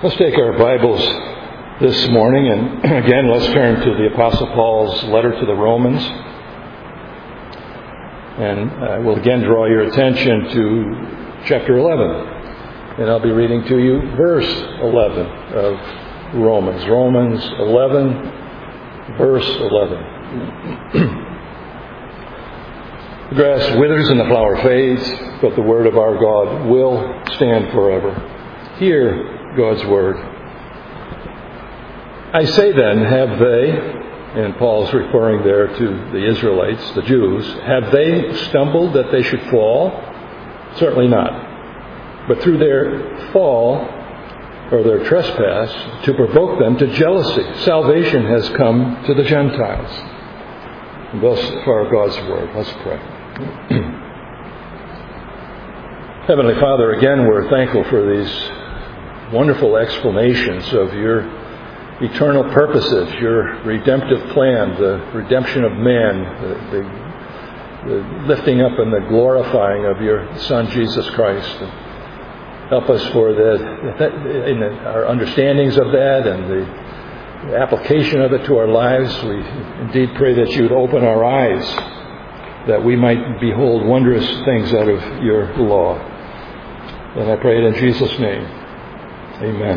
Let's take our Bibles this morning, and again, let's turn to the Apostle Paul's letter to the Romans. And I will again draw your attention to chapter 11. And I'll be reading to you verse 11 of Romans. Romans 11, verse 11. The grass withers and the flower fades, but the word of our God will stand forever. Hear God's word. I say then, have they, and Paul's referring there to the Israelites, the Jews, have they stumbled that they should fall? Certainly not. But through their fall, or their trespass, to provoke them to jealousy, salvation has come to the Gentiles. And thus far God's word. Let's pray. Heavenly Father, again we're thankful for these wonderful explanations of your eternal purposes, your redemptive plan, the redemption of man, the lifting up and the glorifying of your Son, Jesus Christ. And help us for in our understandings of that and the application of it to our lives. We indeed pray that you would open our eyes, that we might behold wondrous things out of your law. And I pray it in Jesus' name. Amen.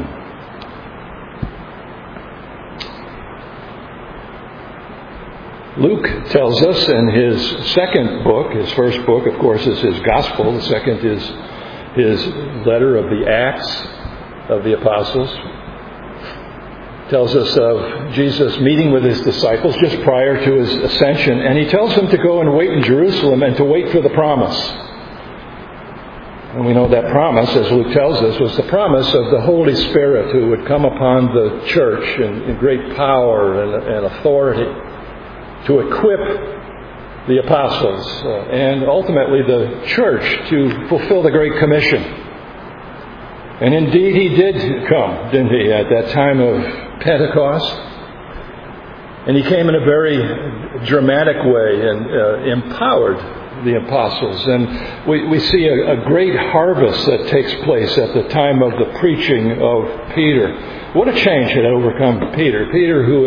Luke tells us in his second book, his first book, of course, is his gospel. The second is his letter of the Acts of the Apostles. Tells us of Jesus meeting with his disciples just prior to his ascension. And he tells them to go and wait in Jerusalem and to wait for the promise. And we know that promise, as Luke tells us, was the promise of the Holy Spirit who would come upon the church in great power and authority to equip the apostles and ultimately the church to fulfill the Great Commission. And indeed he did come, didn't he, at that time of Pentecost? And he came in a very dramatic way and empowered the apostles. And we see a great harvest that takes place at the time of the preaching of Peter. What a change had overcome Peter. Peter, who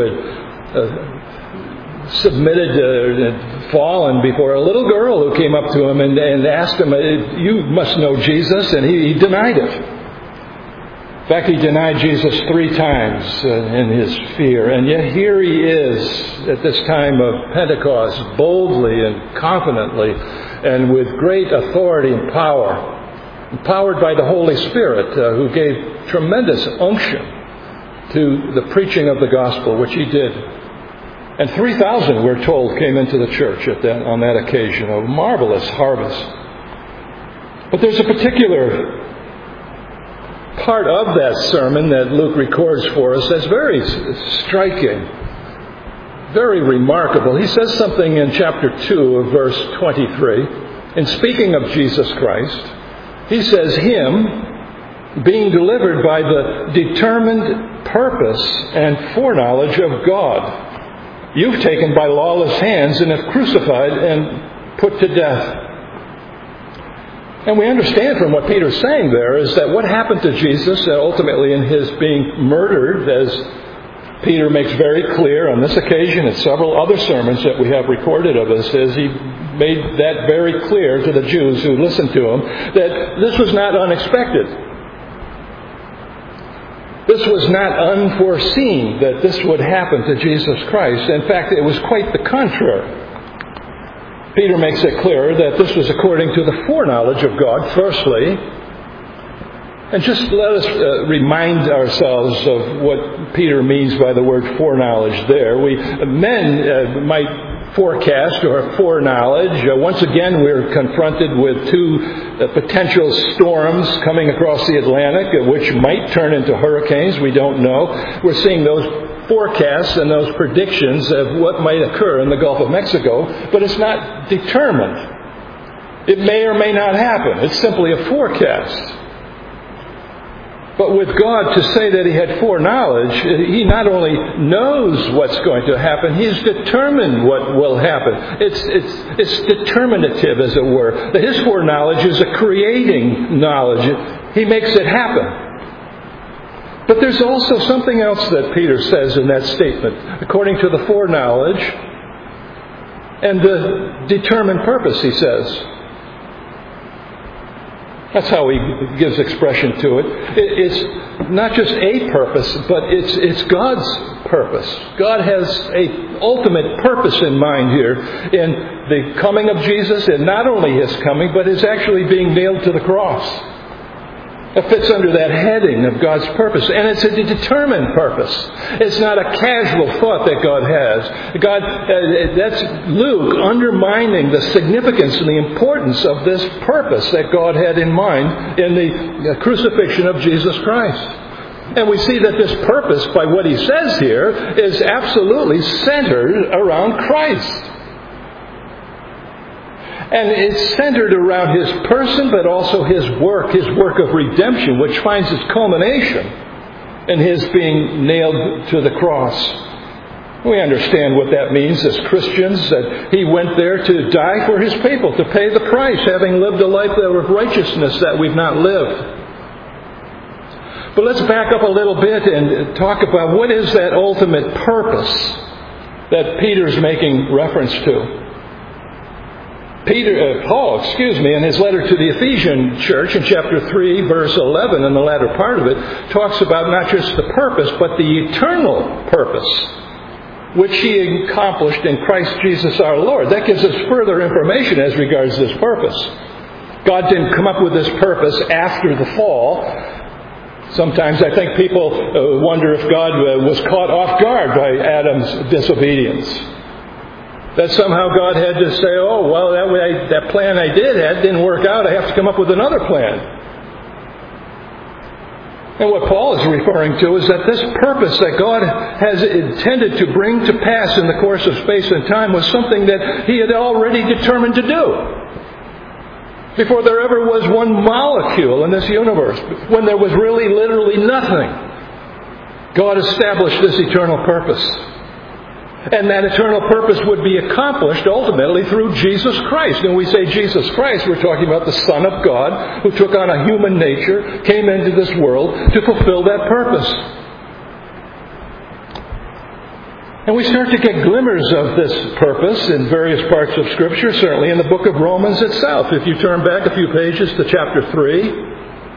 had submitted and fallen before a little girl who came up to him and asked him, "You must know Jesus," and he denied it. In fact, he denied Jesus 3 times in his fear. And yet here he is at this time of Pentecost, boldly and confidently and with great authority and power, empowered by the Holy Spirit, who gave tremendous unction to the preaching of the gospel, which he did. And 3,000, we're told, came into the church on that occasion, a marvelous harvest. But there's a particular part of that sermon that Luke records for us that's very striking, very remarkable. He says something in chapter 2 of verse 23. In speaking of Jesus Christ, he says, "Him being delivered by the determined purpose and foreknowledge of God, you've taken by lawless hands and have crucified and put to death." And we understand from what Peter's saying there is that what happened to Jesus, ultimately in his being murdered, as Peter makes very clear on this occasion and several other sermons that we have recorded of us, as he made that very clear to the Jews who listened to him, that this was not unexpected. This was not unforeseen that this would happen to Jesus Christ. In fact, it was quite the contrary. Peter makes it clear that this was according to the foreknowledge of God, firstly. And just let us remind ourselves of what Peter means by the word foreknowledge there. Men might forecast or foreknowledge. Once again, we're confronted with 2 potential storms coming across the Atlantic, which might turn into hurricanes. We don't know. We're seeing those forecasts and those predictions of what might occur in the Gulf of Mexico, but it's not determined. It may or may not happen. It's simply a forecast. But with God, to say that he had foreknowledge, he not only knows what's going to happen, he's determined what will happen. It's determinative, as it were. That his foreknowledge is a creating knowledge. He makes it happen. But there's also something else that Peter says in that statement. According to the foreknowledge and the determined purpose, he says. That's how he gives expression to it. It's not just a purpose, but it's God's purpose. God has an ultimate purpose in mind here in the coming of Jesus, and not only His coming, but His actually being nailed to the cross. It fits under that heading of God's purpose. And it's a determined purpose. It's not a casual thought that God has. That's Luke undermining the significance and the importance of this purpose that God had in mind in the crucifixion of Jesus Christ. And we see that this purpose, by what he says here, is absolutely centered around Christ. And it's centered around His person, but also His work of redemption, which finds its culmination in His being nailed to the cross. We understand what that means as Christians, that He went there to die for His people, to pay the price, having lived a life of righteousness that we've not lived. But let's back up a little bit and talk about what is that ultimate purpose that Peter's making reference to. Paul, in his letter to the Ephesian church in chapter 3, verse 11, in the latter part of it, talks about not just the purpose, but the eternal purpose, which He accomplished in Christ Jesus our Lord. That gives us further information as regards this purpose. God didn't come up with this purpose after the fall. Sometimes I think people wonder if God was caught off guard by Adam's disobedience. That somehow God had to say, oh, well, that plan I had didn't work out. I have to come up with another plan. And what Paul is referring to is that this purpose that God has intended to bring to pass in the course of space and time was something that He had already determined to do. Before there ever was one molecule in this universe, when there was really literally nothing, God established this eternal purpose. And that eternal purpose would be accomplished ultimately through Jesus Christ. And when we say Jesus Christ, we're talking about the Son of God who took on a human nature, came into this world to fulfill that purpose. And we start to get glimmers of this purpose in various parts of Scripture, certainly in the book of Romans itself. If you turn back a few pages to chapter 3,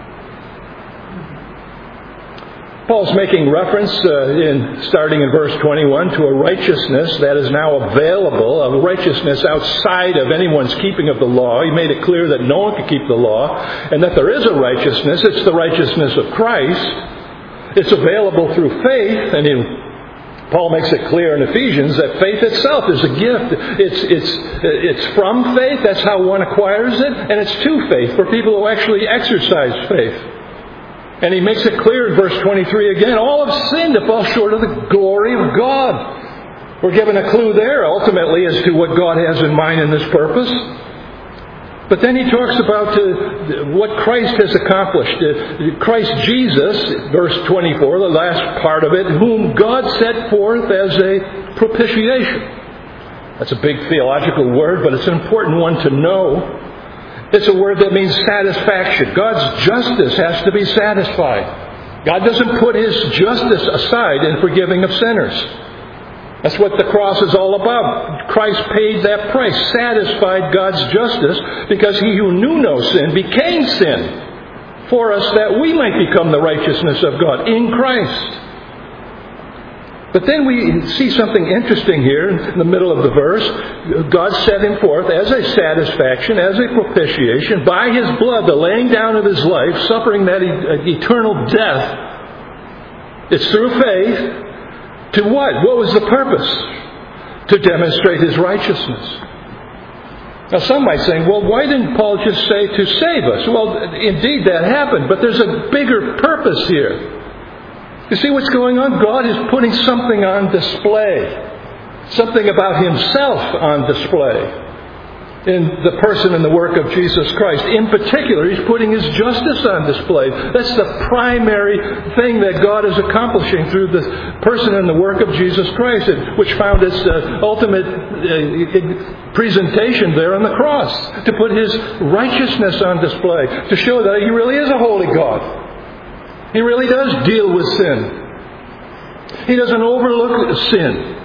Paul's making reference, starting in verse 21, to a righteousness that is now available, a righteousness outside of anyone's keeping of the law. He made it clear that no one could keep the law, and that there is a righteousness. It's the righteousness of Christ. It's available through faith, and Paul makes it clear in Ephesians that faith itself is a gift. It's from faith, that's how one acquires it, and it's to faith, for people who actually exercise faith. And he makes it clear in verse 23 again, all have sinned to fall short of the glory of God. We're given a clue there ultimately as to what God has in mind in this purpose. But then he talks about what Christ has accomplished. Christ Jesus, verse 24, the last part of it, whom God set forth as a propitiation. That's a big theological word, but it's an important one to know. It's a word that means satisfaction. God's justice has to be satisfied. God doesn't put His justice aside in forgiving of sinners. That's what the cross is all about. Christ paid that price, satisfied God's justice, because He who knew no sin became sin for us that we might become the righteousness of God in Christ. But then we see something interesting here in the middle of the verse. God set Him forth as a satisfaction, as a propitiation, by His blood, the laying down of His life, suffering that eternal death. It's through faith. To what? What was the purpose? To demonstrate His righteousness. Now some might say, well, why didn't Paul just say to save us? Well, indeed that happened, but there's a bigger purpose here. You see what's going on? God is putting something on display. Something about Himself on display. In the person and the work of Jesus Christ. In particular, He's putting His justice on display. That's the primary thing that God is accomplishing through the person and the work of Jesus Christ, which found its ultimate presentation there on the cross. To put His righteousness on display. To show that He really is a holy God. He really does deal with sin. He doesn't overlook sin.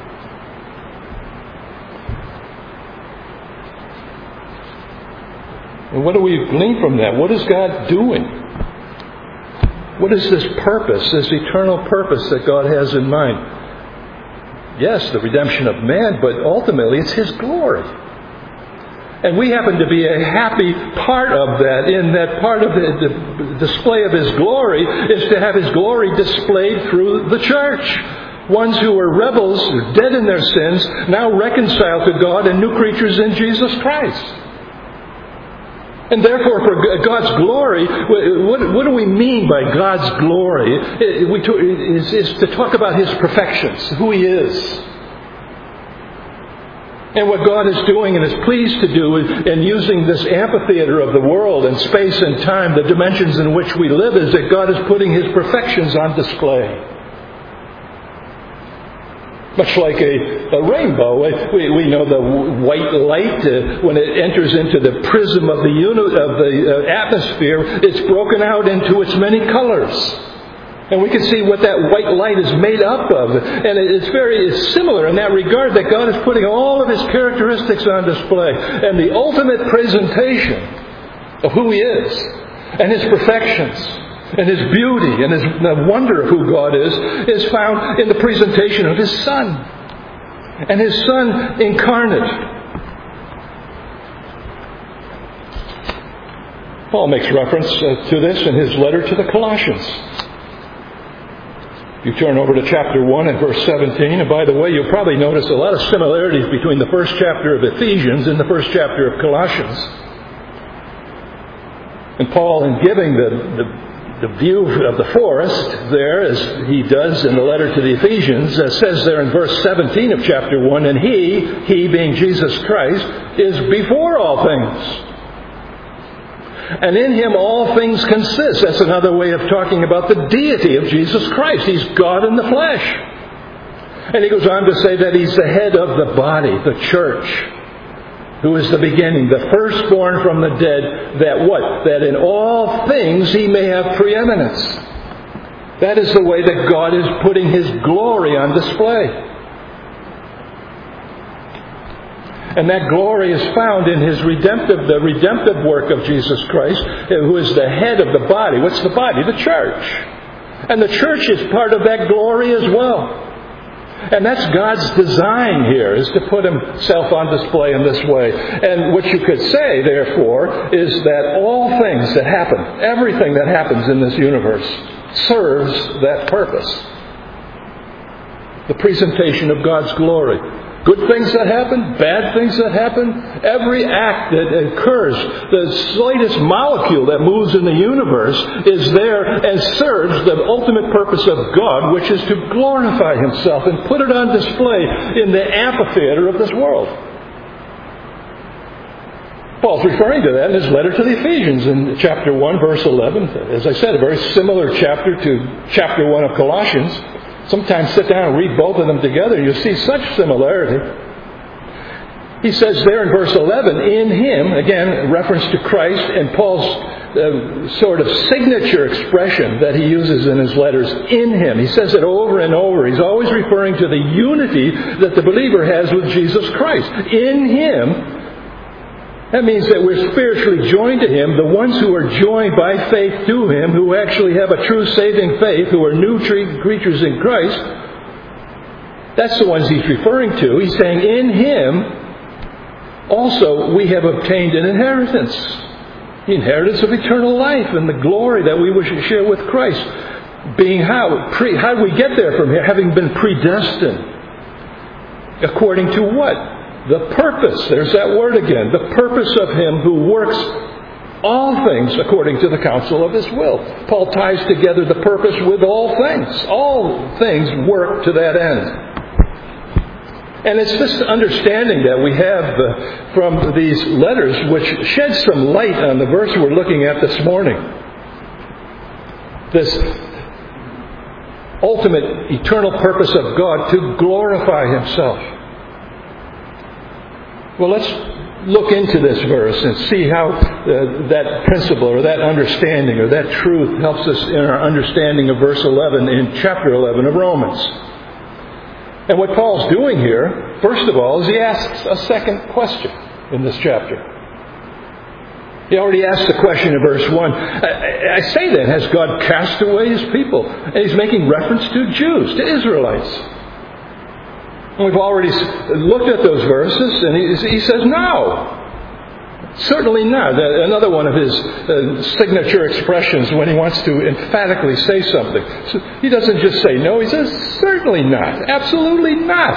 And what do we glean from that? What is God doing? What is this purpose, this eternal purpose that God has in mind? Yes, the redemption of man, but ultimately it's His glory. And we happen to be a happy part of that, in that part of the display of His glory is to have His glory displayed through the church. Ones who were rebels, dead in their sins, now reconciled to God and new creatures in Jesus Christ. And therefore, for God's glory, what do we mean by God's glory? Is to talk about His perfections, who He is. And what God is doing and is pleased to do in using this amphitheater of the world and space and time, the dimensions in which we live, is that God is putting His perfections on display. Much like a rainbow, we know the white light, when it enters into the prism of the atmosphere, it's broken out into its many colors. And we can see what that white light is made up of. And it's very similar in that regard, that God is putting all of His characteristics on display. And the ultimate presentation of who He is, and His perfections, and His beauty, and the wonder of who God is found in the presentation of His Son. And His Son incarnate. Paul makes reference to this in his letter to the Colossians. You turn over to chapter 1 and verse 17. And by the way, you'll probably notice a lot of similarities between the first chapter of Ephesians and the first chapter of Colossians. And Paul, in giving the view of the forest there, as he does in the letter to the Ephesians, says there in verse 17 of chapter 1, and He being Jesus Christ, is before all things. And in Him all things consist. That's another way of talking about the deity of Jesus Christ. He's God in the flesh. And he goes on to say that He's the head of the body, the church, who is the beginning, the firstborn from the dead, that what? That in all things He may have preeminence. That is the way that God is putting His glory on display. And that glory is found in the redemptive work of Jesus Christ, who is the head of the body. What's the body? The church. And the church is part of that glory as well. And that's God's design here, is to put Himself on display in this way. And what you could say, therefore, is that all things that happen, everything that happens in this universe, serves that purpose. The presentation of God's glory. Good things that happen, bad things that happen, every act that occurs, the slightest molecule that moves in the universe is there and serves the ultimate purpose of God, which is to glorify Himself and put it on display in the amphitheater of this world. Paul's referring to that in his letter to the Ephesians in chapter 1, verse 11. As I said, a very similar chapter to chapter 1 of Colossians. Sometimes sit down and read both of them together, you'll see such similarity. He says there in verse 11, in Him, again, reference to Christ, and Paul's sort of signature expression that he uses in his letters, in Him. He says it over and over. He's always referring to the unity that the believer has with Jesus Christ. In Him, that means that we're spiritually joined to Him, the ones who are joined by faith to Him, who actually have a true saving faith, who are new creatures in Christ. That's the ones he's referring to. He's saying, in Him also we have obtained an inheritance. The inheritance of eternal life and the glory that we wish to share with Christ. Being how do we get there from here? Having been predestined. According to what? The purpose, there's that word again, the purpose of Him who works all things according to the counsel of His will. Paul ties together the purpose with all things. All things work to that end. And it's this understanding that we have from these letters which sheds some light on the verse we're looking at this morning. This ultimate eternal purpose of God to glorify Himself. Well, let's look into this verse and see how that principle or that understanding or that truth helps us in our understanding of verse 11 in chapter 11 of Romans. And what Paul's doing here, first of all, is he asks a second question in this chapter. He already asked the question in verse 1. I say then, has God cast away His people? And he's making reference to Jews, to Israelites. And we've already looked at those verses, and he says, no. Certainly not. Another one of his signature expressions when he wants to emphatically say something. So he doesn't just say no, he says, certainly not. Absolutely not.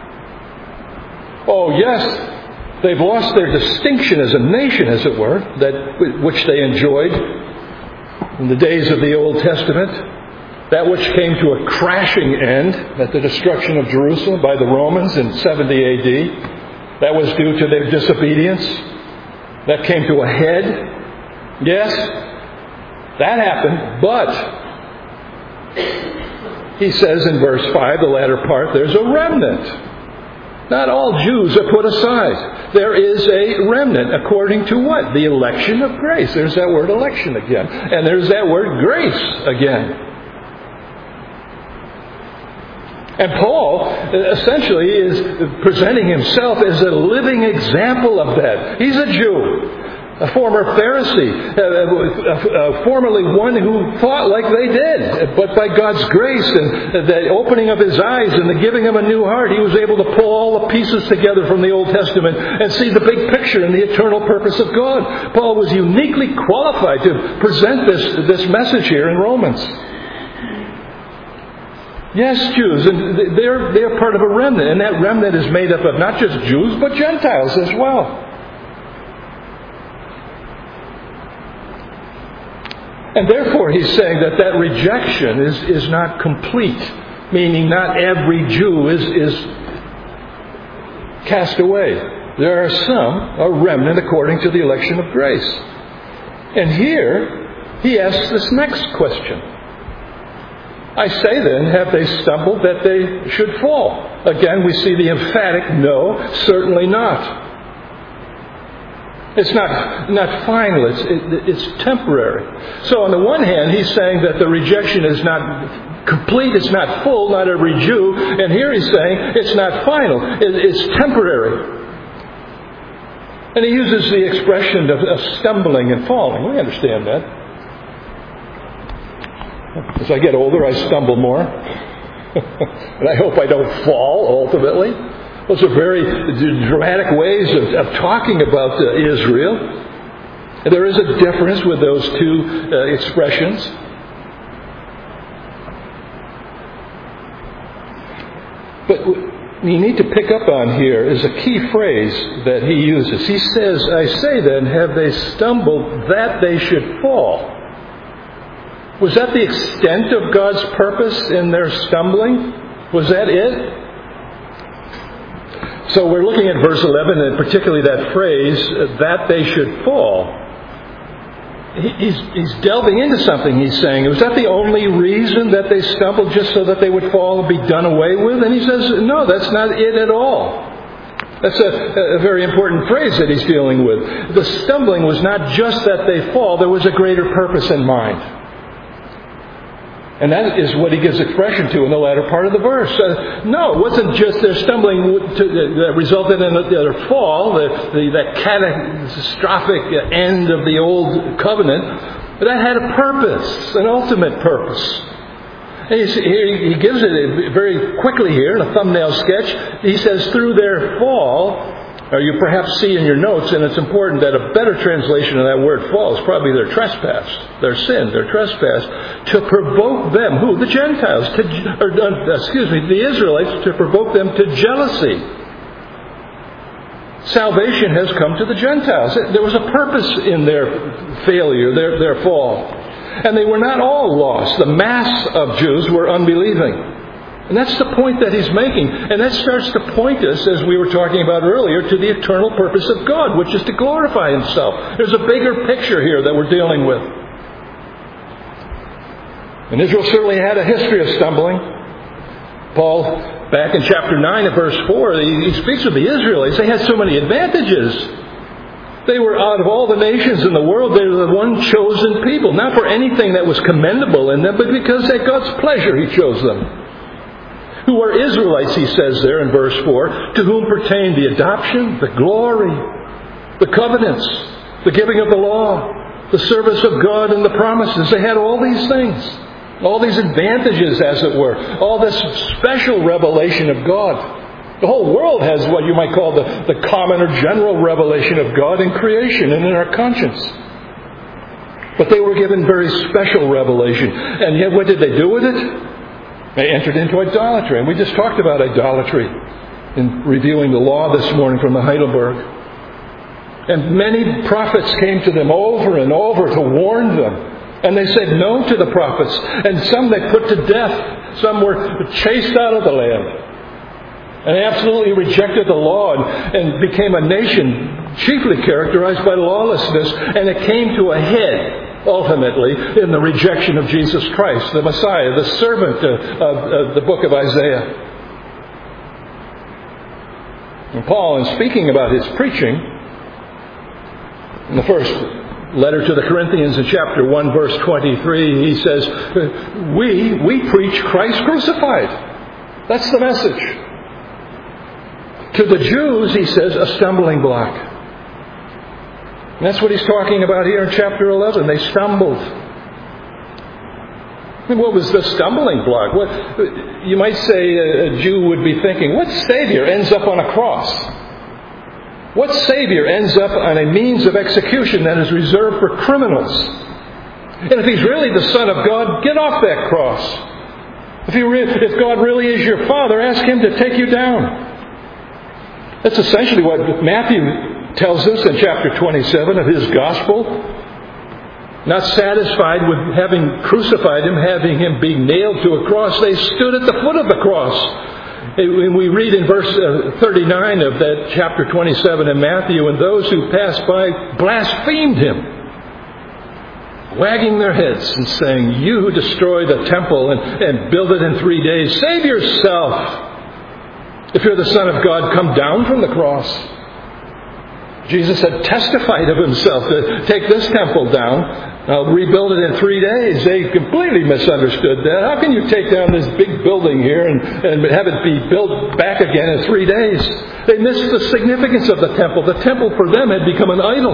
Oh, yes. They've lost their distinction as a nation, as it were, which they enjoyed in the days of the Old Testament. That which came to a crashing end at the destruction of Jerusalem by the Romans in 70 A.D. That was due to their disobedience. That came to a head. Yes, that happened, but he says in verse 5, the latter part, there's a remnant. Not all Jews are put aside. There is a remnant according to what? The election of grace. There's that word election again. And there's that word grace again. And Paul essentially is presenting himself as a living example of that. He's a Jew. A former Pharisee, formerly one who thought like they did. But by God's grace and the opening of his eyes and the giving him a new heart, he was able to pull all the pieces together from the Old Testament and see the big picture and the eternal purpose of God. Paul was uniquely qualified to present this message here in Romans. Yes, Jews, and they're part of a remnant, and that remnant is made up of not just Jews, but Gentiles as well. And therefore, he's saying that rejection is not complete, meaning not every Jew is cast away. There are some, a remnant according to the election of grace. And here, he asks this next question. I say then, have they stumbled that they should fall? Again, we see the emphatic no, certainly not. It's not final, it's temporary. So on the one hand, he's saying that the rejection is not complete, it's not full, not every Jew. And here he's saying it's not final, it's temporary. And he uses the expression of stumbling and falling. We understand that. As I get older, I stumble more. And I hope I don't fall, ultimately. Those are very dramatic ways of talking about Israel. And there is a difference with those two expressions. But you need to pick up on here is a key phrase that he uses. He says, I say then, have they stumbled that they should fall? Was that the extent of God's purpose in their stumbling? Was that it? So we're looking at verse 11, and particularly that phrase, that they should fall. He's delving into something, he's saying. Was that the only reason that they stumbled, just so that they would fall and be done away with? And he says, no, that's not it at all. That's a very important phrase that he's dealing with. The stumbling was not just that they fall, there was a greater purpose in mind. And that is what he gives expression to in the latter part of the verse. No, it wasn't just their stumbling that resulted in their fall, that catastrophic end of the old covenant. But that had a purpose, an ultimate purpose. And he gives it very quickly here in a thumbnail sketch. He says, through their fall, or you perhaps see in your notes, and it's important that a better translation of that word fall is probably their trespass, their sin, their trespass, to provoke them, who? The Gentiles, the Israelites, to provoke them to jealousy. Salvation has come to the Gentiles. There was a purpose in their failure, their fall. And they were not all lost. The mass of Jews were unbelieving. And that's the point that he's making. And that starts to point us, as we were talking about earlier, to the eternal purpose of God, which is to glorify Himself. There's a bigger picture here that we're dealing with. And Israel certainly had a history of stumbling. Paul, back in chapter 9 and verse 4, he speaks of the Israelites. They had so many advantages. They were out of all the nations in the world, they were the one chosen people. Not for anything that was commendable in them, but because at God's pleasure He chose them. Who are Israelites, He says there in verse 4, to whom pertain the adoption, the glory, the covenants, the giving of the law, the service of God and the promises. They had all these things. All these advantages, as it were. All this special revelation of God. The whole world has what you might call the common or general revelation of God in creation and in our conscience. But they were given very special revelation. And yet what did they do with it? They entered into idolatry. And we just talked about idolatry in reviewing the law this morning from the Heidelberg. And many prophets came to them over and over to warn them. And they said no to the prophets. And some they put to death. Some were chased out of the land. And they absolutely rejected the law and became a nation chiefly characterized by lawlessness. And it came to a head, ultimately, in the rejection of Jesus Christ, the Messiah, the servant of the book of Isaiah. And Paul, in speaking about his preaching, in the first letter to the Corinthians in chapter 1, verse 23, he says, we preach Christ crucified. That's the message. To the Jews, he says, a stumbling block. And that's what he's talking about here in chapter 11. They stumbled. And what was the stumbling block? What you might say a Jew would be thinking, what Savior ends up on a cross? What Savior ends up on a means of execution that is reserved for criminals? And if He's really the Son of God, get off that cross. If God really is your Father, ask Him to take you down. That's essentially what Matthew tells us in chapter 27 of his Gospel. Not satisfied with having crucified Him, having Him be nailed to a cross, they stood at the foot of the cross. When we read in verse 39 of that chapter 27 in Matthew, and those who passed by blasphemed Him, wagging their heads and saying, you who destroy the temple and build it in 3 days, save yourself. If you're the Son of God, come down from the cross. Jesus had testified of Himself to take this temple down. I'll rebuild it in 3 days. They completely misunderstood that. How can you take down this big building here and have it be built back again in 3 days? They missed the significance of the temple. The temple for them had become an idol.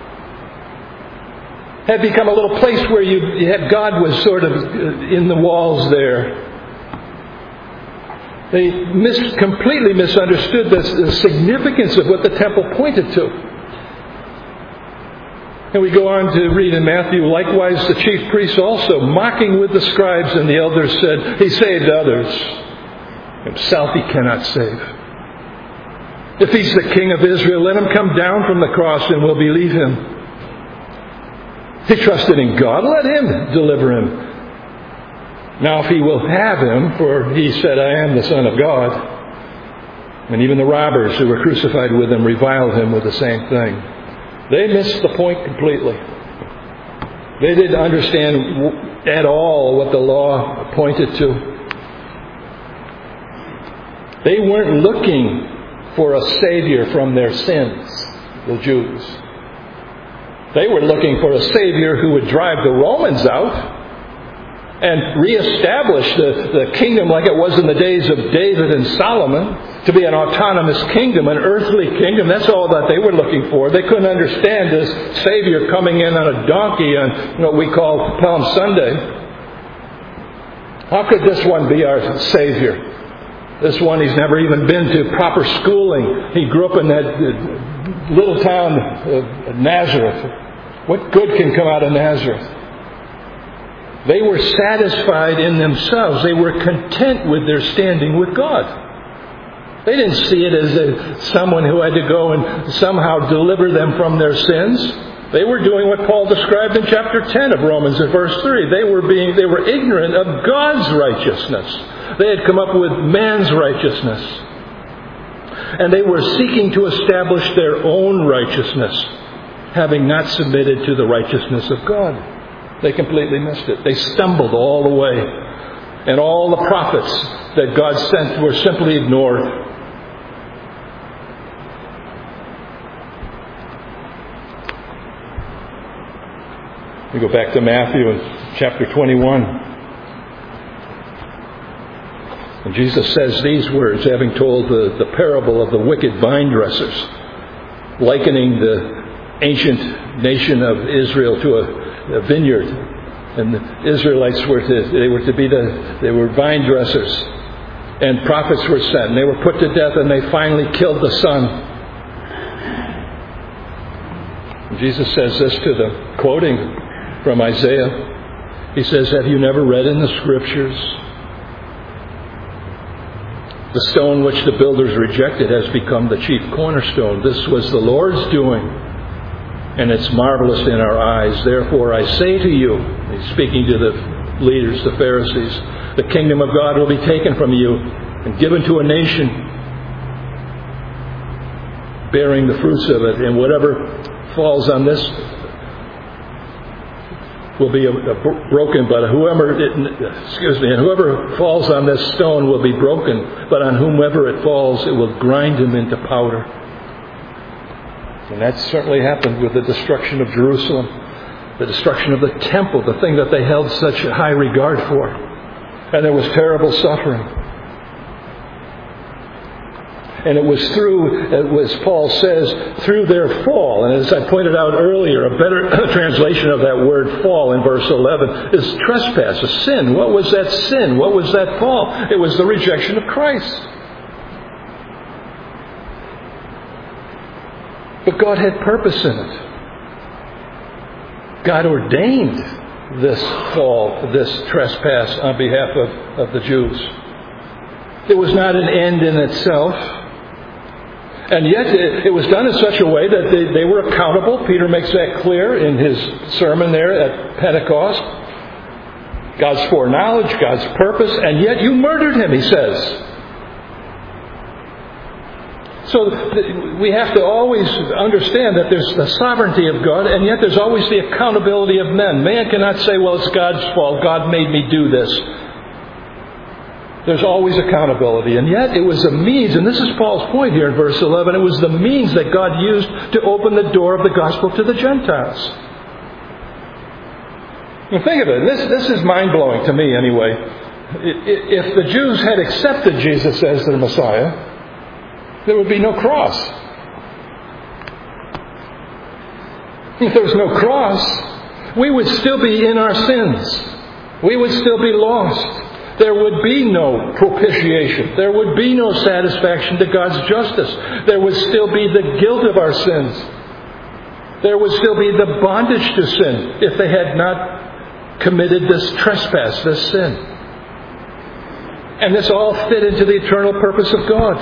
Had become a little place where you had God was sort of in the walls there. They completely misunderstood the significance of what the temple pointed to. And we go on to read in Matthew, likewise the chief priests also, mocking with the scribes and the elders, said, He saved others. Himself He cannot save. If He's the King of Israel, let Him come down from the cross and we'll believe Him. He trusted in God, let Him deliver him. Now if He will have Him, for He said, I am the Son of God. And even the robbers who were crucified with Him reviled Him with the same thing. They missed the point completely. They didn't understand at all what the law pointed to. They weren't looking for a Savior from their sins, the Jews. They were looking for a Savior who would drive the Romans out and reestablish the kingdom like it was in the days of David and Solomon, to be an autonomous kingdom, an earthly kingdom. That's all that they were looking for. They couldn't understand this Savior coming in on a donkey on what we call Palm Sunday. How could this one be our Savior? This one, he's never even been to proper schooling. He grew up in that little town of Nazareth. What good can come out of Nazareth? They were satisfied in themselves. They were content with their standing with God. They didn't see it as someone who had to go and somehow deliver them from their sins. They were doing what Paul described in chapter 10 of Romans in verse 3. They were ignorant of God's righteousness. They had come up with man's righteousness. And they were seeking to establish their own righteousness, having not submitted to the righteousness of God. They completely missed it. They stumbled all the way. And all the prophets that God sent were simply ignored. We go back to Matthew chapter 21. And Jesus says these words, having told the parable of the wicked vine dressers, likening the ancient nation of Israel to a vineyard. And the Israelites were vine dressers. And prophets were sent. And they were put to death, and they finally killed the son. And Jesus says this to them, quoting from Isaiah. He says, have you never read in the Scriptures? The stone which the builders rejected has become the chief cornerstone. This was the Lord's doing, and it's marvelous in our eyes. Therefore I say to you, he's speaking to the leaders, the Pharisees, the kingdom of God will be taken from you and given to a nation, bearing the fruits of it, and whatever falls on this will be broken, but whoever falls on this stone will be broken, but on whomever it falls, it will grind him into powder. And that certainly happened with the destruction of Jerusalem, the destruction of the temple, the thing that they held such high regard for. And there was terrible suffering. And it was as Paul says, through their fall. And as I pointed out earlier, a better translation of that word fall in verse 11 is trespass, a sin. What was that sin? What was that fall? It was the rejection of Christ. But God had purpose in it. God ordained this fall, this trespass on behalf of the Jews. It was not an end in itself. And yet it was done in such a way that they were accountable. Peter makes that clear in his sermon there at Pentecost. God's foreknowledge, God's purpose, and yet you murdered him, he says. So we have to always understand that there's the sovereignty of God, and yet there's always the accountability of men. Man cannot say, well, it's God's fault. God made me do this. There's always accountability. And yet it was a means, and this is Paul's point here in verse 11, it was the means that God used to open the door of the gospel to the Gentiles. Now think of it. This is mind-blowing to me anyway. If the Jews had accepted Jesus as their Messiah, there would be no cross. If there was no cross, we would still be in our sins. We would still be lost. There would be no propitiation. There would be no satisfaction to God's justice. There would still be the guilt of our sins. There would still be the bondage to sin if they had not committed this trespass, this sin. And this all fit into the eternal purpose of God.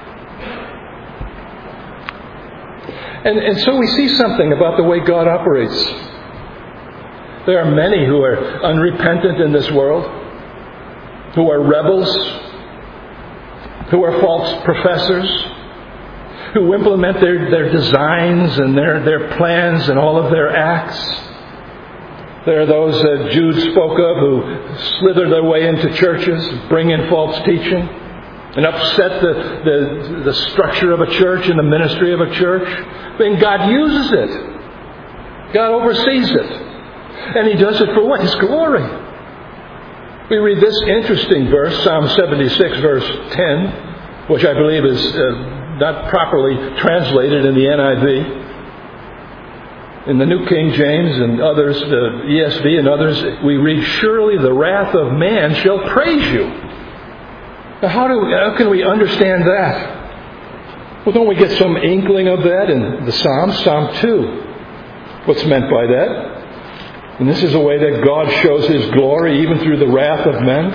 And so we see something about the way God operates. There are many who are unrepentant in this world, who are rebels, who are false professors, who implement their designs and their plans and all of their acts. There are those that Jude spoke of who slither their way into churches, bring in false teaching, and upset the structure of a church and the ministry of a church. And God uses it. God oversees it. And He does it for what? His glory. We read this interesting verse, Psalm 76, verse 10, which I believe is not properly translated in the NIV. In the New King James and others, the ESV and others, we read, surely the wrath of man shall praise you. Now how can we understand that? Well, don't we get some inkling of that in the Psalms? Psalm 2. What's meant by that? And this is a way that God shows His glory even through the wrath of men.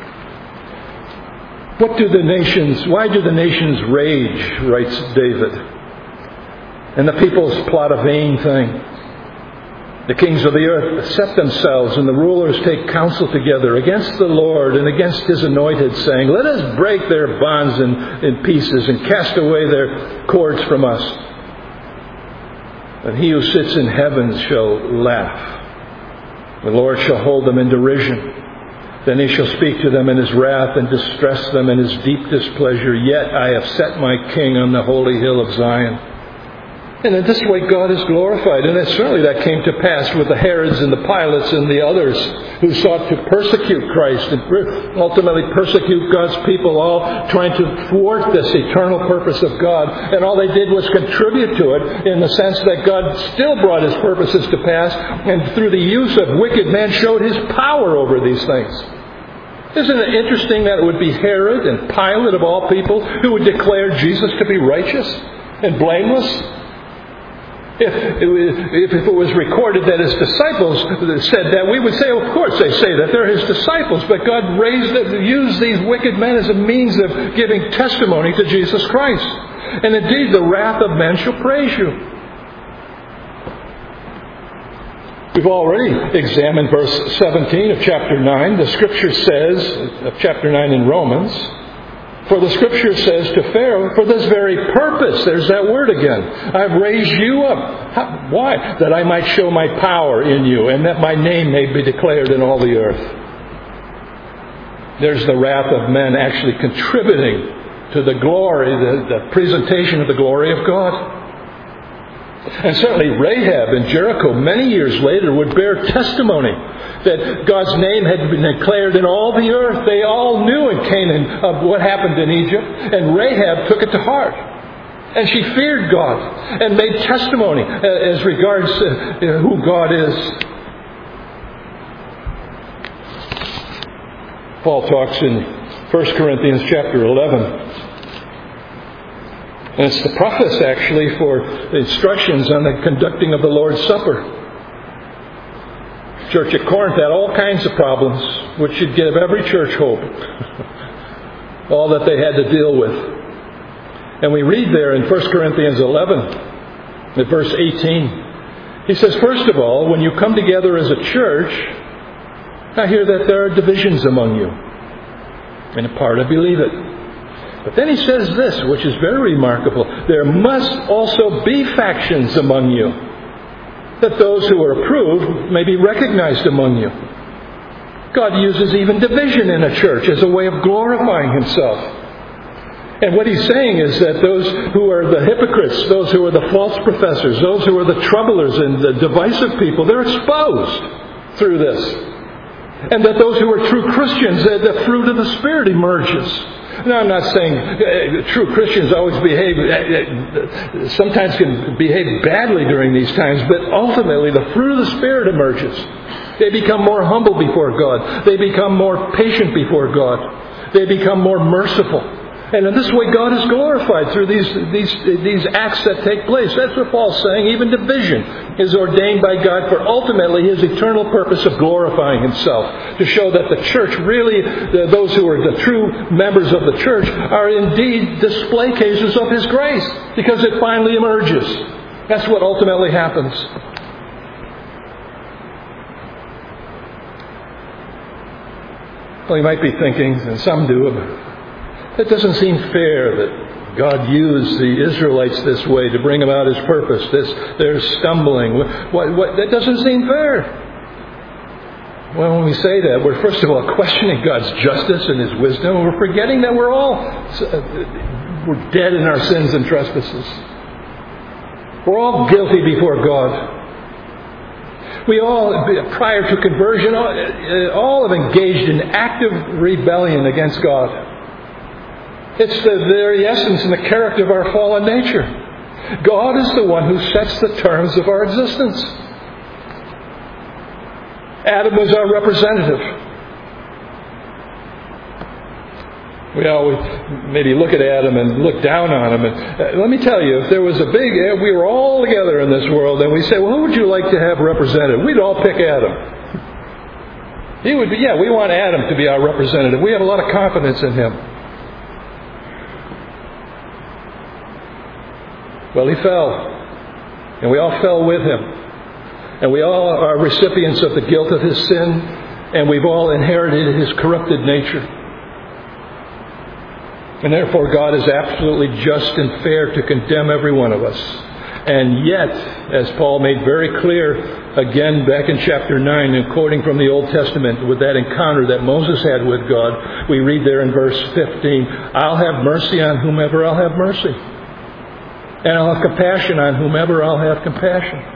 Why do the nations rage, writes David, and the peoples plot a vain thing. The kings of the earth set themselves, and the rulers take counsel together against the Lord and against His anointed, saying, let us break their bonds in pieces and cast away their cords from us. And He who sits in heaven shall laugh. The Lord shall hold them in derision. Then He shall speak to them in His wrath and distress them in His deep displeasure. Yet I have set my King on the holy hill of Zion. And in this way, God is glorified. And certainly that came to pass with the Herods and the Pilates and the others who sought to persecute Christ and ultimately persecute God's people, all trying to thwart this eternal purpose of God. And all they did was contribute to it in the sense that God still brought His purposes to pass, and through the use of wicked men showed His power over these things. Isn't it interesting that it would be Herod and Pilate of all people who would declare Jesus to be righteous and blameless? If it was recorded that His disciples said that, we would say, of course they say that, they're His disciples. But God used these wicked men as a means of giving testimony to Jesus Christ. And indeed, the wrath of men shall praise you. We've already examined verse 17 of chapter 9. The Scripture says, of chapter 9 in Romans, for the Scripture says to Pharaoh, for this very purpose, there's that word again, I've raised you up. Why? That I might show my power in you, and that my name may be declared in all the earth. There's the wrath of men actually contributing to the glory, the presentation of the glory of God. And certainly Rahab in Jericho many years later would bear testimony that God's name had been declared in all the earth. They all knew in Canaan of what happened in Egypt, and Rahab took it to heart. And she feared God and made testimony as regards who God is. Paul talks in 1 Corinthians chapter 11. And it's the preface, actually, for instructions on the conducting of the Lord's Supper. The church at Corinth had all kinds of problems, which should give every church hope. All that they had to deal with. And we read there in 1 Corinthians 11, at verse 18, he says, first of all, when you come together as a church, I hear that there are divisions among you. And in part, I believe it. But then he says this, which is very remarkable. There must also be factions among you, that those who are approved may be recognized among you. God uses even division in a church as a way of glorifying Himself. And what He's saying is that those who are the hypocrites, those who are the false professors, those who are the troublers and the divisive people, they're exposed through this. And that those who are true Christians, the fruit of the Spirit emerges. Now, I'm not saying true Christians always sometimes can behave badly during these times, but ultimately the fruit of the Spirit emerges. They become more humble before God. They become more patient before God. They become more merciful. And in this way, God is glorified through these acts that take place. That's what Paul's saying. Even division is ordained by God for ultimately His eternal purpose of glorifying Himself. To show that the church really, those who are the true members of the church, are indeed display cases of His grace. Because it finally emerges. That's what ultimately happens. Well, you might be thinking, and some do, it doesn't seem fair that God used the Israelites this way to bring about His purpose. They're stumbling. That doesn't seem fair. Well, when we say that, we're first of all questioning God's justice and His wisdom. We're forgetting that we're dead in our sins and trespasses. We're all guilty before God. We all, prior to conversion, all have engaged in active rebellion against God. It's the very essence and the character of our fallen nature. God is the one who sets the terms of our existence. Adam was our representative. We always maybe look at Adam and look down on him. And let me tell you, if there was we were all together in this world, and we say, well, who would you like to have represented? We'd all pick Adam. He would be, we want Adam to be our representative. We have a lot of confidence in him. Well, he fell. And we all fell with him. And we all are recipients of the guilt of his sin. And we've all inherited his corrupted nature. And therefore God is absolutely just and fair to condemn every one of us. And yet, as Paul made very clear again back in chapter 9, and quoting from the Old Testament with that encounter that Moses had with God, we read there in verse 15, I'll have mercy on whomever I'll have mercy. And I'll have compassion on whomever I'll have compassion.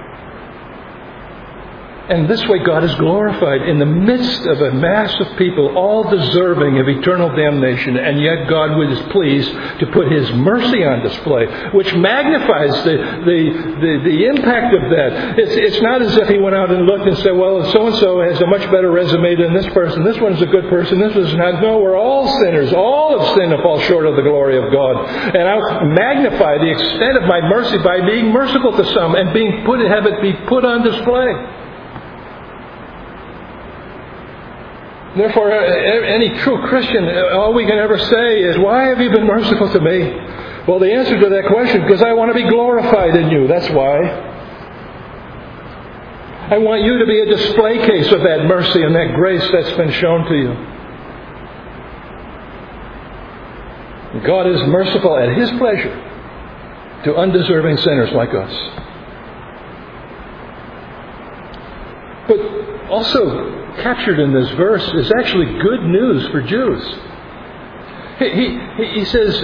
And this way God is glorified in the midst of a mass of people all deserving of eternal damnation, and yet God was pleased to put His mercy on display, which magnifies the impact of that. It's not as if He went out and looked and said, well, so-and-so has a much better resume than this person. This one's a good person. This one's not. No, we're all sinners. All have sinned and fall short of the glory of God. And I'll magnify the extent of my mercy by being merciful to some and have it be put on display. Therefore, any true Christian, all we can ever say is, why have you been merciful to me? Well, the answer to that question, because I want to be glorified in you. That's why. I want you to be a display case of that mercy and that grace that's been shown to you. God is merciful at His pleasure to undeserving sinners like us. But also, captured in this verse is actually good news for Jews. He says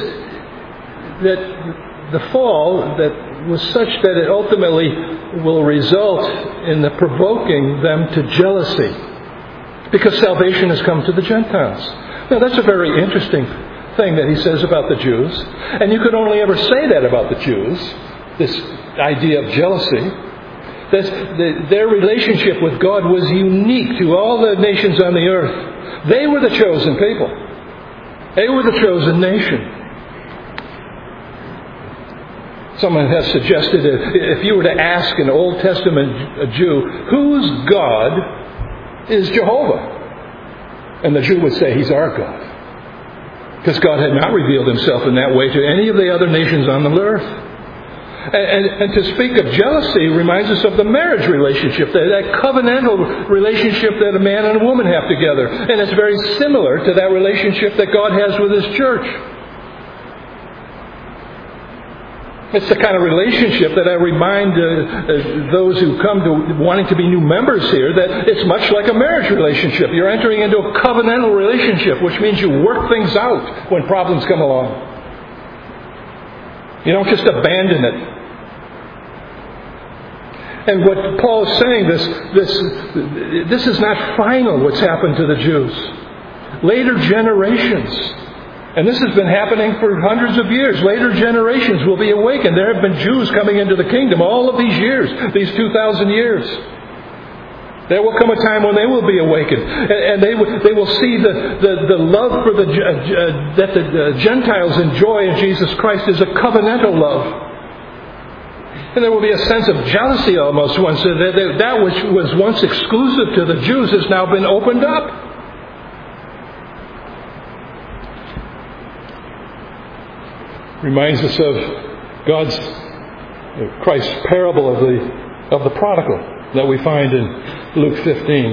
that the fall that was such that it ultimately will result in the provoking them to jealousy, because salvation has come to the Gentiles. Now that's a very interesting thing that he says about the Jews, and you could only ever say that about the Jews, this idea of jealousy. Their relationship with God was unique to all the nations on the earth. They were the chosen people. They were the chosen nation. Someone has suggested that if you were to ask an Old Testament Jew, whose God is Jehovah? And the Jew would say, He's our God. Because God had not revealed Himself in that way to any of the other nations on the earth. And to speak of jealousy reminds us of the marriage relationship, that covenantal relationship that a man and a woman have together. And it's very similar to that relationship that God has with His church. It's the kind of relationship that I remind those who come to wanting to be new members here, that it's much like a marriage relationship. You're entering into a covenantal relationship, which means you work things out when problems come along. You don't just abandon it. And what Paul is saying, this is not final, what's happened to the Jews. Later generations, and this has been happening for hundreds of years, later generations will be awakened. There have been Jews coming into the kingdom all of these years, these 2,000 years. There will come a time when they will be awakened, and they will see the love for that the Gentiles enjoy in Jesus Christ is a covenantal love. And there will be a sense of jealousy almost once. That which was once exclusive to the Jews has now been opened up. Reminds us of Christ's parable of the prodigal that we find in Luke 15.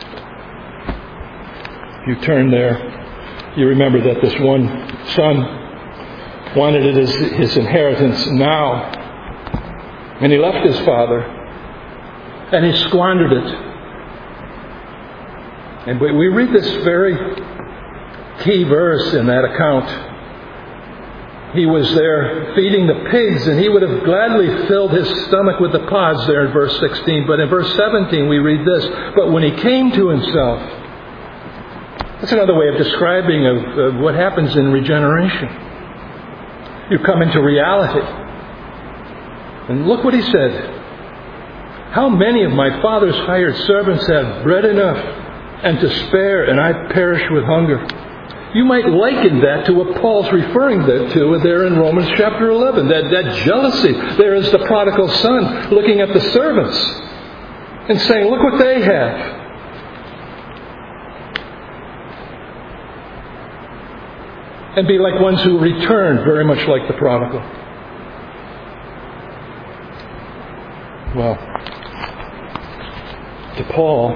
If you turn there, you remember that this one son wanted it as his inheritance now. And he left his father, and he squandered it. And we read this very key verse in that account. He was there feeding the pigs, and he would have gladly filled his stomach with the pods there in verse 16. But in verse 17 we read this, but when he came to himself. That's another way of describing of what happens in regeneration. You come into reality. And look what he said. How many of my father's hired servants have bread enough and to spare, and I perish with hunger? You might liken that to what Paul's referring to there in Romans chapter 11. That jealousy. There is the prodigal son looking at the servants and saying, look what they have. And be like ones who return, very much like the prodigal. Well, to Paul,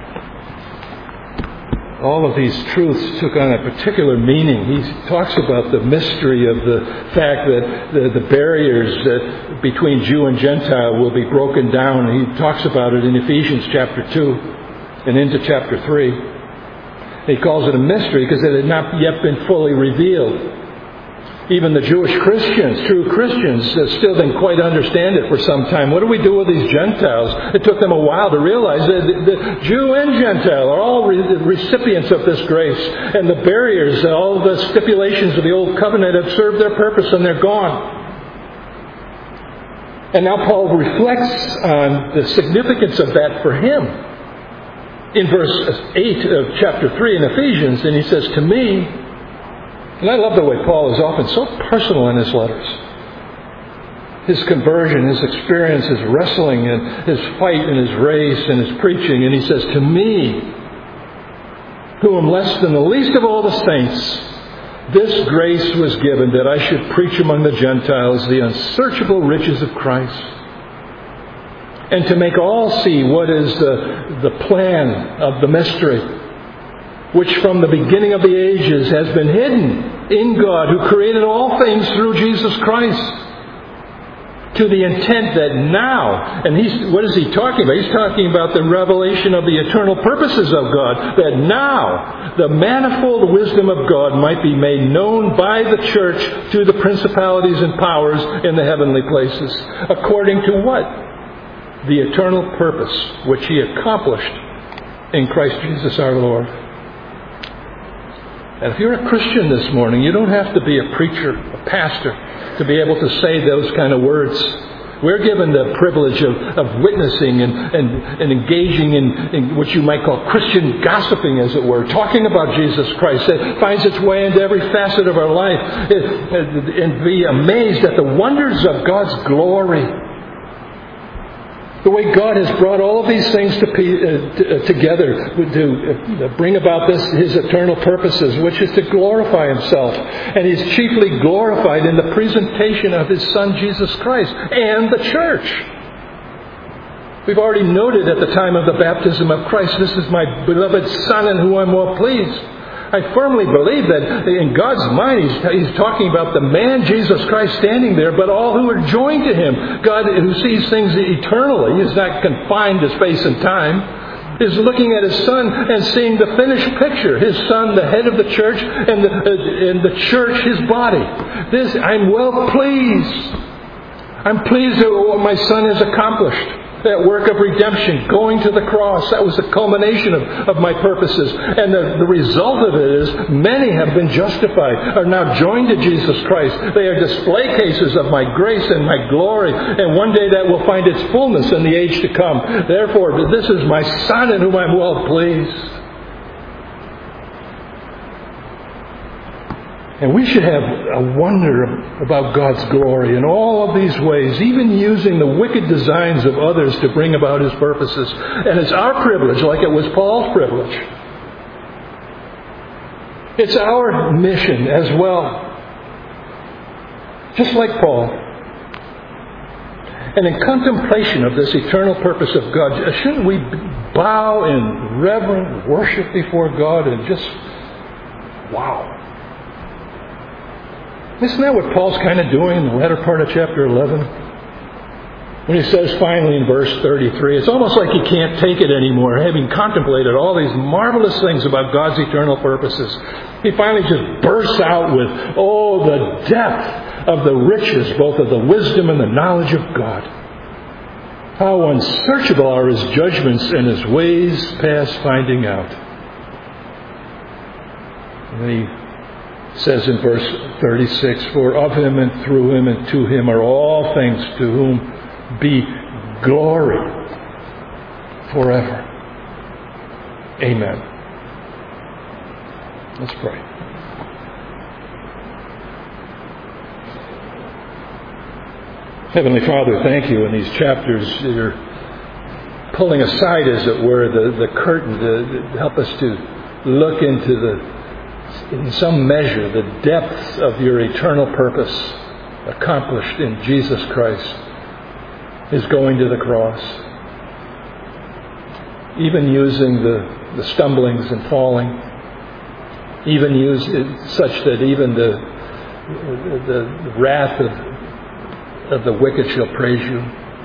all of these truths took on a particular meaning. He talks about the mystery of the fact that the barriers that between Jew and Gentile will be broken down. He talks about it in Ephesians chapter 2 and into chapter 3. He calls it a mystery because it had not yet been fully revealed. Even the Jewish Christians, true Christians, still didn't quite understand it for some time. What do we do with these Gentiles? It took them a while to realize that the Jew and Gentile are all recipients of this grace. And the barriers, all the stipulations of the Old Covenant have served their purpose and they're gone. And now Paul reflects on the significance of that for him in verse 8 of chapter 3 in Ephesians. And he says, to me, and I love the way Paul is often so personal in his letters. His conversion, his experience, his wrestling, and his fight and his race and his preaching. And he says, to me, who am less than the least of all the saints, this grace was given that I should preach among the Gentiles the unsearchable riches of Christ, and to make all see what is the plan of the mystery, which from the beginning of the ages has been hidden in God, who created all things through Jesus Christ, to the intent that now, and what is he talking about? He's talking about the revelation of the eternal purposes of God, that now the manifold wisdom of God might be made known by the church to the principalities and powers in the heavenly places, according to what? The eternal purpose which He accomplished in Christ Jesus our Lord. And if you're a Christian this morning, you don't have to be a preacher, a pastor, to be able to say those kind of words. We're given the privilege of witnessing and engaging in what you might call Christian gossiping, as it were, talking about Jesus Christ. It finds its way into every facet of our life, and be amazed at the wonders of God's glory. The way God has brought all of these things together to bring about His eternal purposes, which is to glorify Himself. And He's chiefly glorified in the presentation of His Son, Jesus Christ, and the church. We've already noted at the time of the baptism of Christ, this is my beloved Son in whom I'm well pleased. I firmly believe that in God's mind He's talking about the man Jesus Christ standing there, but all who are joined to Him. God, who sees things eternally, is not confined to space and time, is looking at His Son and seeing the finished picture. His Son, the head of the church, and the church, His body. This, I'm well pleased. I'm pleased at what my Son has accomplished. That work of redemption, going to the cross, that was the culmination of my purposes. And the result of it is many have been justified, are now joined to Jesus Christ. They are display cases of my grace and my glory. And one day that will find its fullness in the age to come. Therefore, this is my Son in whom I'm well pleased. And we should have a wonder about God's glory in all of these ways, even using the wicked designs of others to bring about His purposes. And it's our privilege, like it was Paul's privilege. It's our mission as well. Just like Paul. And in contemplation of this eternal purpose of God, shouldn't we bow in reverent worship before God and just, wow. Isn't that what Paul's kind of doing in the latter part of chapter 11? When he says finally in verse 33, it's almost like he can't take it anymore, having contemplated all these marvelous things about God's eternal purposes. He finally just bursts out with, oh, the depth of the riches, both of the wisdom and the knowledge of God. How unsearchable are His judgments and His ways past finding out. And he says in verse 36, for of Him and through Him and to Him are all things, to whom be glory forever. Amen. Let's pray. Heavenly Father, thank You. In these chapters, You're pulling aside, as it were, the curtain to help us to look into in some measure, the depths of Your eternal purpose accomplished in Jesus Christ, His going to the cross. Even using the stumblings and falling, even use it such that even the wrath of the wicked shall praise You.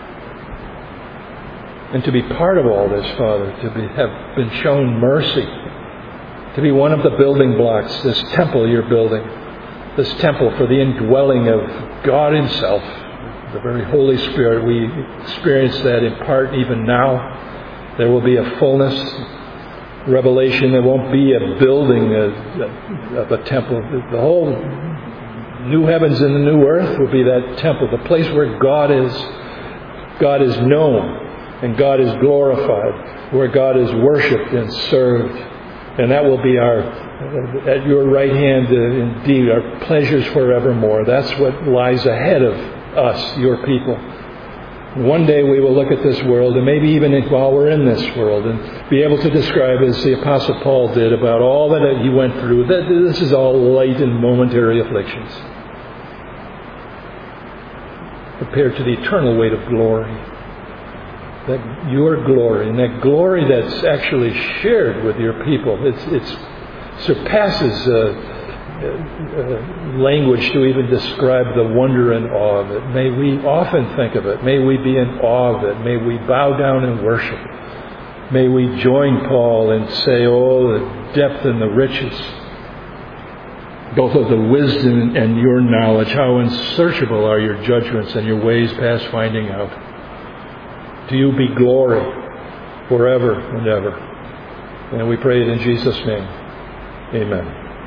And to be part of all this, Father, have been shown mercy, to be one of the building blocks, this temple You're building, this temple for the indwelling of God Himself, the very Holy Spirit. We experience that in part even now. There will be a fullness, revelation. There won't be a building of a temple. The whole new heavens and the new earth will be that temple, the place where God is known and God is glorified, where God is worshipped and served. And that will be at your right hand, indeed, our pleasures forevermore. That's what lies ahead of us, your people. One day we will look at this world, and maybe even while we're in this world, and be able to describe, as the Apostle Paul did, about all that he went through, that this is all light and momentary afflictions compared to the eternal weight of glory. That your glory, and that glory that's actually shared with your people, it surpasses language to even describe the wonder and awe of it. May we often think of it. May we be in awe of it. May we bow down and worship. May we join Paul and say, oh, the depth and the riches, both of the wisdom and your knowledge. How unsearchable are your judgments and your ways past finding out. To you be glory forever and ever. And we pray it in Jesus' name. Amen.